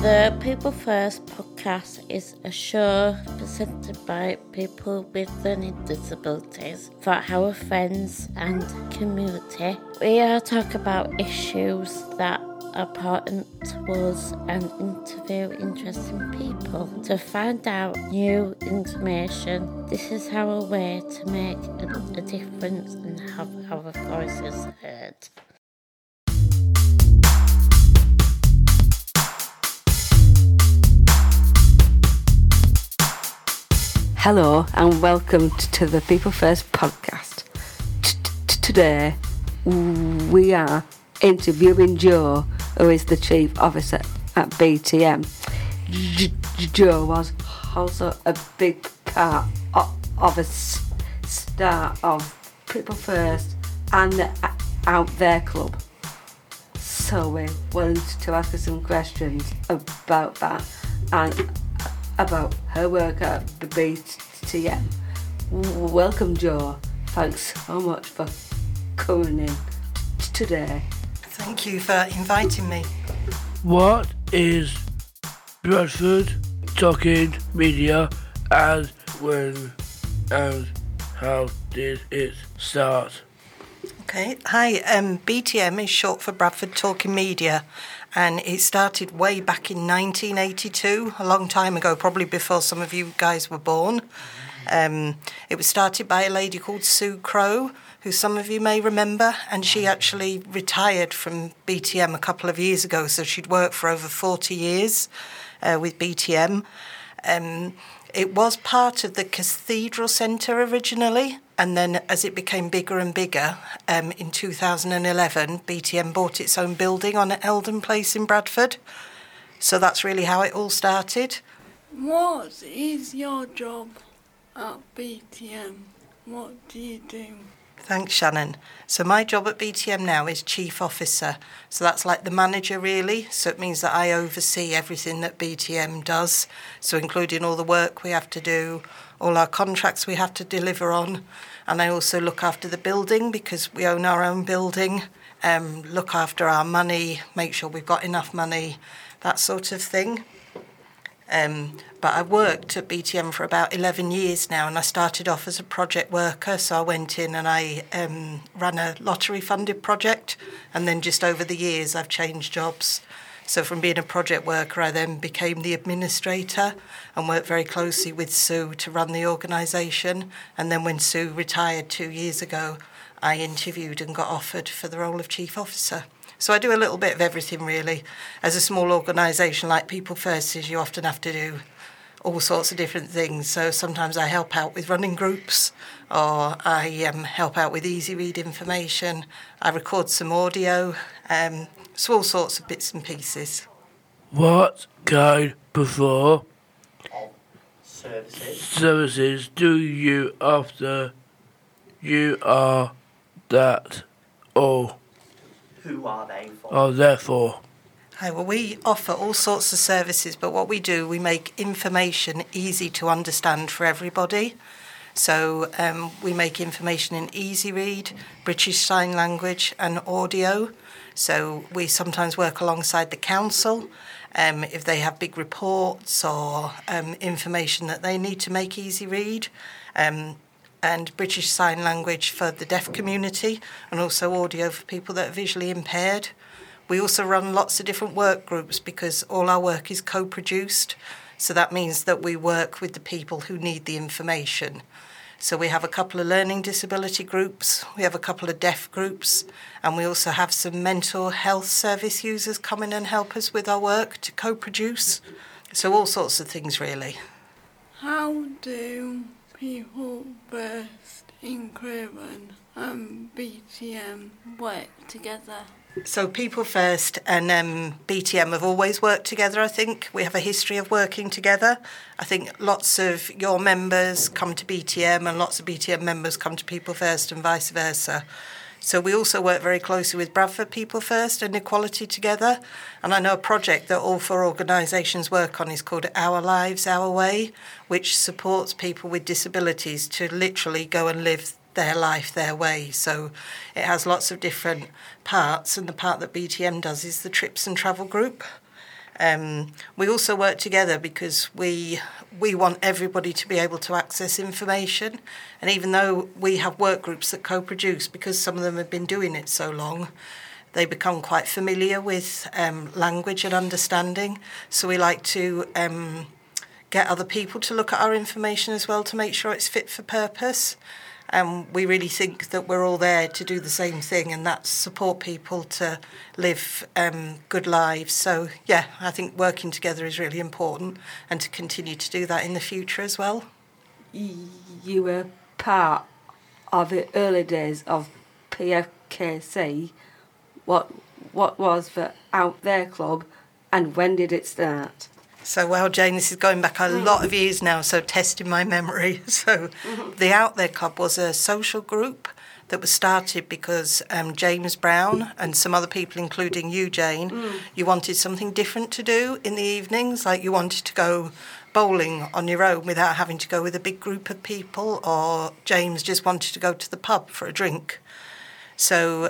The People First podcast is a show presented by people with learning disabilities for our friends and community. We talk about issues that are important to us and interview interesting people to find out new information. This is our way to make a difference and have our voices heard. Hello and welcome to the People First podcast. Today we are interviewing Joe, who is the Chief Officer at BTM. Joe was also a big part of a start of People First and the Out There Club. So we wanted to ask her some questions about that and about her work at the BTM. Welcome, Joe. Thanks so much for coming in today. Thank you for inviting me. What is Bradford Talking Media, and when and how did it start? Okay, hi. BTM is short for Bradford Talking Media, and it started way back in 1982, a long time ago, probably before some of you guys were born. It was started by a lady called Sue Crow, who some of you may remember, and she actually retired from BTM a couple of years ago, so she'd worked for over 40 years with BTM. It was part of the Cathedral Centre originally, and then as it became bigger and bigger, in 2011, BTM bought its own building on Eldon Place in Bradford. So that's really how it all started. What is your job at BTM? What do you do? Thanks, Shannon. So my job at BTM now is Chief Officer. So that's like the manager, really. So it means that I oversee everything that BTM does. So including all the work we have to do, all our contracts we have to deliver on. And I also look after the building because we own our own building, look after our money, make sure we've got enough money, that sort of thing. But I've worked at BTM for about 11 years now, and I started off as a project worker. So I went in and I ran a lottery-funded project, and then just over the years I've changed jobs. So from being a project worker, I then became the administrator and worked very closely with Sue to run the organisation. And then when Sue retired 2 years ago, I interviewed and got offered for the role of Chief Officer. So I do a little bit of everything, really. As a small organisation like People First is, you often have to do all sorts of different things. So sometimes I help out with running groups, or I help out with easy read information. I record some audio, so all sorts of bits and pieces. What kind before services do you offer? You are that or who are they for? are therefore. Hi, well, we offer all sorts of services, but what we do, we make information easy to understand for everybody. So we make information in easy read, British Sign Language and audio. So we sometimes work alongside the council if they have big reports or information that they need to make easy read. And British Sign Language for the deaf community, and also audio for people that are visually impaired. We also run lots of different work groups because all our work is co-produced. So that means that we work with the people who need the information. So we have a couple of learning disability groups, we have a couple of deaf groups, and we also have some mental health service users come in and help us with our work to co-produce. So all sorts of things, really. How do People First in Craven and BTM work together? So People First and BTM have always worked together, I think. We have a history of working together. I think lots of your members come to BTM and lots of BTM members come to People First and vice versa. So we also work very closely with Bradford People First and Equality Together. And I know a project that all four organisations work on is called Our Lives, Our Way, which supports people with disabilities to literally go and live their life their way. So it has lots of different parts, and the part that BTM does is the trips and travel group. We also work together because we want everybody to be able to access information. And even though we have work groups that co-produce, because some of them have been doing it so long, they become quite familiar with language and understanding. So we like to get other people to look at our information as well to make sure it's fit for purpose. We really think that we're all there to do the same thing, and that's support people to live good lives. So, yeah, I think working together is really important, and to continue to do that in the future as well. You were part of the early days of PFKC. What was the Out There Club, and when did it start? So, well, Jane, this is going back a lot of years now, so testing my memory. So the Out There Club was a social group that was started because James Brown and some other people, including you, Jane, you wanted something different to do in the evenings, like you wanted to go bowling on your own without having to go with a big group of people, or James just wanted to go to the pub for a drink. So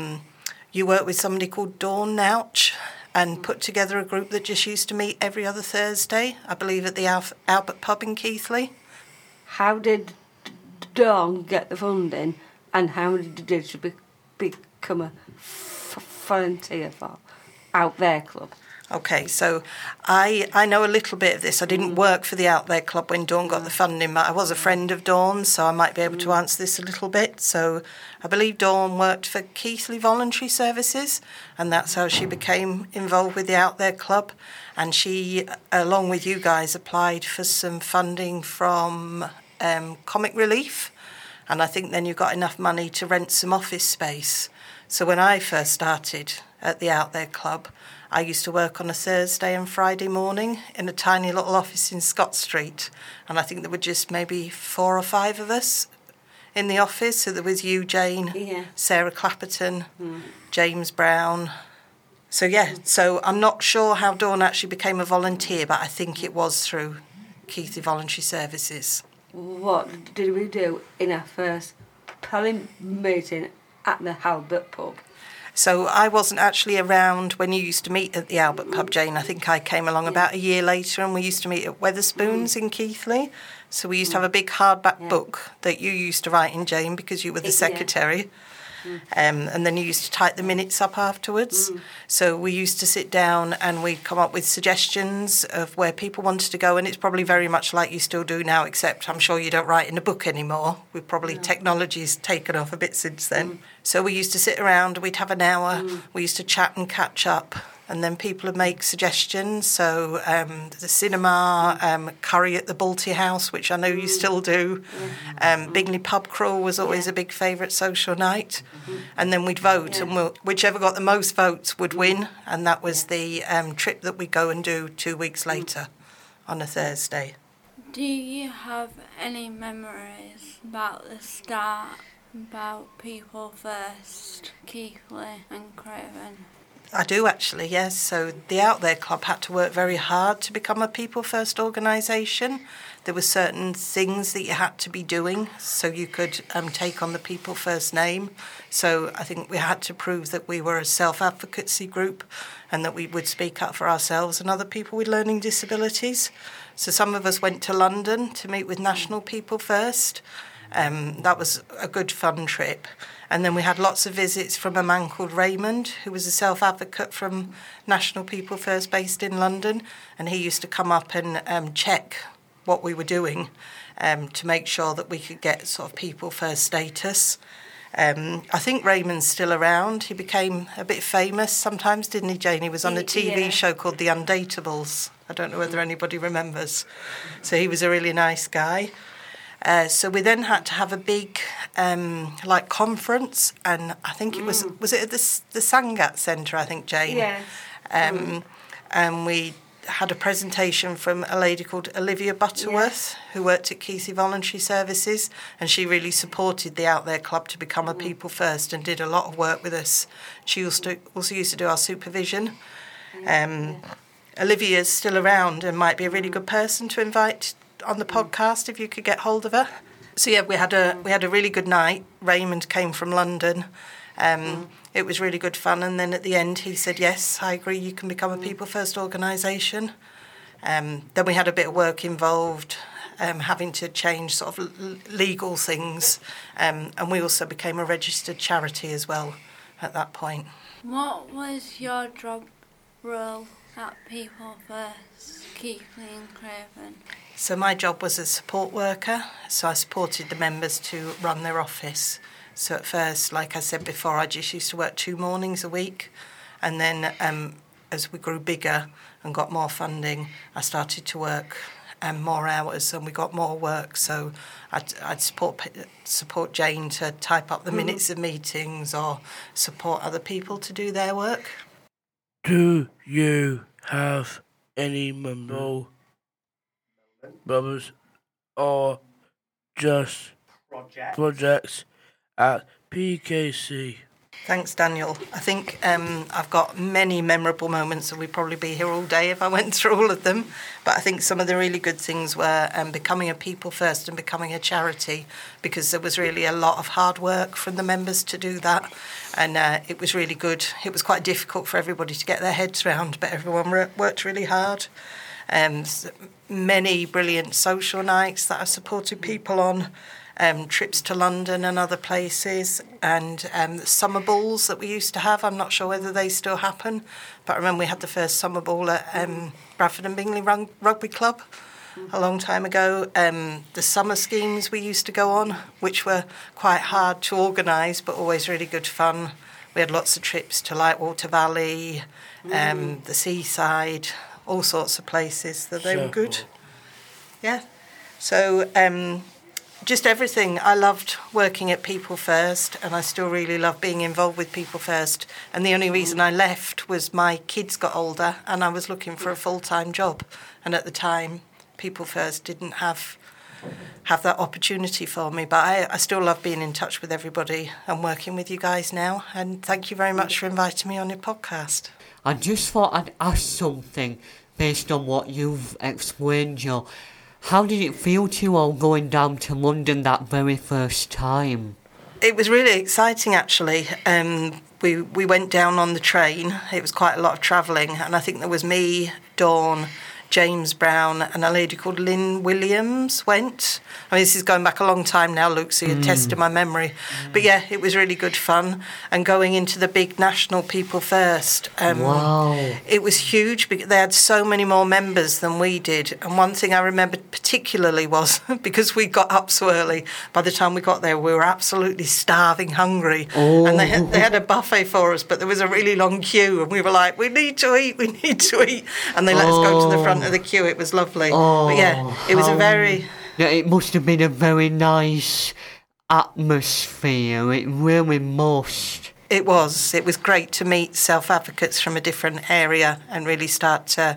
you worked with somebody called Dawn Nouch, and put together a group that just used to meet every other Thursday, I believe at the Albert Pub in Keighley. How did Dawn get the funding, and how did she become a volunteer for Out There Club? Okay, so I know a little bit of this. I didn't work for the Out There Club when Dawn got the funding, but I was a friend of Dawn's, so I might be able to answer this a little bit. So I believe Dawn worked for Keighley Voluntary Services, and that's how she became involved with the Out There Club. And she, along with you guys, applied for some funding from Comic Relief, and I think then you got enough money to rent some office space. So when I first started at the Out There Club, I used to work on a Thursday and Friday morning in a tiny little office in Scott Street. And I think there were just maybe 4 or 5 of us in the office. So there was you, Jane, Sarah Clapperton, James Brown. So, yeah, so I'm not sure how Dawn actually became a volunteer, but I think it was through Keighley Voluntary Services. What did we do in our first planning meeting at the Albert Pub? So I wasn't actually around when you used to meet at the Albert Pub, Jane. I think I came along about a year later, and we used to meet at Wetherspoons in Keighley. So we used to have a big hardback book that you used to write in, Jane, because you were the secretary. And then you used to type the minutes up afterwards. So we used to sit down and we'd come up with suggestions of where people wanted to go, and it's probably very much like you still do now, except I'm sure you don't write in a book anymore. We've probably technology's taken off a bit since then. So we used to sit around, we'd have an hour, we used to chat and catch up, and then people would make suggestions. So the cinema, curry at the Balti House, which I know you still do. Bingley Pub Crawl was always a big favourite social night. And then we'd vote, and whichever got the most votes would win, and that was the trip that we'd go and do 2 weeks later on a Thursday. Do you have any memories about the start, about People First, Keighley and Craven? I do actually, yes. So the Out There Club had to work very hard to become a People First organisation. There were certain things that you had to be doing so you could take on the People First name. So I think we had to prove that we were a self-advocacy group and that we would speak up for ourselves and other people with learning disabilities. So some of us went to London to meet with National People First. That was a good fun trip. And then we had lots of visits from a man called Raymond, who was a self-advocate from National People First based in London. And he used to come up and check what we were doing to make sure that we could get sort of People First status. I think Raymond's still around. He became a bit famous sometimes, didn't he, Jane? He was on a TV show called The Undateables. I don't know whether anybody remembers. So he was a really nice guy. So we then had to have a big conference, and I think it was it at the Sangat Centre, I think, Jane? Yes. And we had a presentation from a lady called Olivia Butterworth, who worked at Keighley Voluntary Services, and she really supported the Out There Club to become a People First and did a lot of work with us. She also used to do our supervision. Olivia's still around and might be a really good person to invite on the podcast if you could get hold of her. So yeah, we had a really good night. Raymond came from London. it was really good fun. And then at the end, he said, yes, I agree, you can become a People First organisation. Then we had a bit of work involved, having to change sort of legal things. And we also became a registered charity as well at that point. What was your job role at People First, Keighley and Craven? So my job was a support worker, so I supported the members to run their office. So at first, like I said before, I just used to work 2 mornings a week, and then as we grew bigger and got more funding, I started to work more hours and we got more work. So I'd support Jane to type up the minutes of meetings or support other people to do their work. Do you have any memorable brothers or just projects at PKC? Thanks, Daniel. I think I've got many memorable moments, and we'd probably be here all day if I went through all of them. But I think some of the really good things were becoming a People First and becoming a charity, because there was really a lot of hard work from the members to do that. And it was really good. It was quite difficult for everybody to get their heads around, but everyone worked really hard. Many brilliant social nights that I supported people on. Trips to London and other places, and summer balls that we used to have. I'm not sure whether they still happen, but I remember we had the first summer ball at Bradford and Bingley Rugby Club a long time ago. The summer schemes we used to go on, which were quite hard to organise, but always really good fun. We had lots of trips to Lightwater Valley, the seaside, all sorts of places, so they were good. Yeah. So just everything. I loved working at People First, and I still really love being involved with People First. And the only reason I left was my kids got older and I was looking for a full-time job. And at the time, People First didn't have that opportunity for me. But I still love being in touch with everybody and working with you guys now. And thank you very much for inviting me on your podcast. I just thought I'd ask something based on what you've explained, Joe. How did it feel to you all going down to London that very first time? It was really exciting, actually. We went down on the train. It was quite a lot of travelling, and I think there was me, Dawn, James Brown, and a lady called Lynn Williams went. I mean, this is going back a long time now, Luke, so you're testing my memory. But yeah, it was really good fun. And going into the big national People First, wow. It was huge because they had so many more members than we did. And one thing I remember particularly was, because we got up so early, by the time we got there, we were absolutely starving hungry. Oh. And they had a buffet for us, but there was a really long queue, and we were like, we need to eat. And they let us go to the front of the queue. It was lovely. But yeah, it was it must have been a very nice atmosphere. It really must. It was great to meet self-advocates from a different area and really start to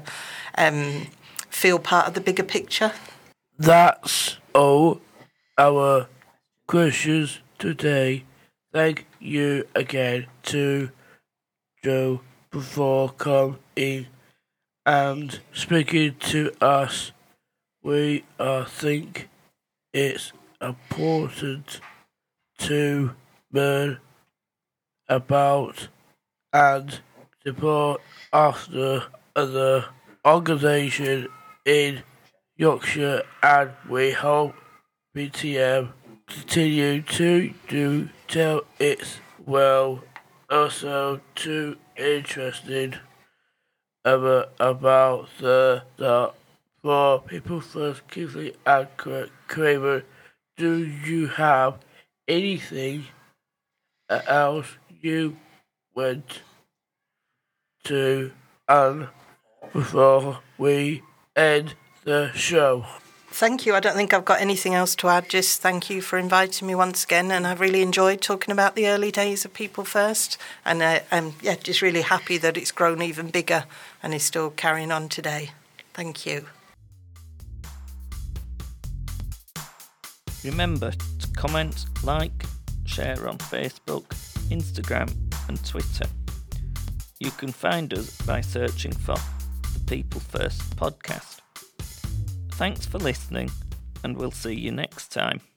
feel part of the bigger picture. That's all our questions today. Thank you again to Joe for coming and speaking to us. We think it's important to learn about and support after other organisations in Yorkshire, and we hope BTM continue to do tell its well, also too interesting about the for People First, Keighley and Craven. Do you have anything else you went to and before we end the show? Thank you. I don't think I've got anything else to add. Just thank you for inviting me once again, and I've really enjoyed talking about the early days of People First, and I'm just really happy that it's grown even bigger and is still carrying on today. Thank you. Remember to comment, like, share on Facebook, Instagram and Twitter. You can find us by searching for the People First podcast. Thanks for listening, and we'll see you next time.